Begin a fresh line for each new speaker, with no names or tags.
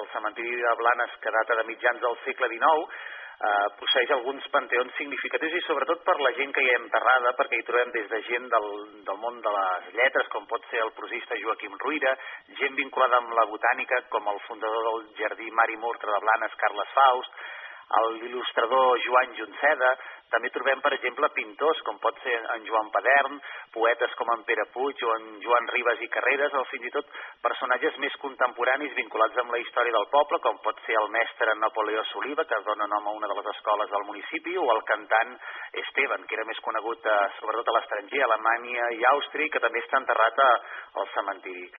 el cementiri de Blanes, que data de mitjans del segle XIX, posseeix alguns panteons significatius i sobretot per la gent que hi ha enterrada, perquè hi trobem des de gent del món de les lletres, com pot ser el prosista Joaquim Ruyra, gent vinculada amb la botànica, com el fundador del Jardí Mar i Murtre de Blanes, Carles Faust, l'il·lustrador Joan Junceda. També trobem, per exemple, pintors, com pot ser en Joan Padern, poetes com en Pere Puig o en Joan Ribas i Carreras, o fins i tot personatges més contemporanis vinculats amb la història del poble, com pot ser el mestre Napoleó Soliva, que dona nom a una de les escoles del municipi, o el cantant Esteban, que era més conegut sobretot a l'estranger, a Alemanya i Àustria, que també està enterrat al cementiri.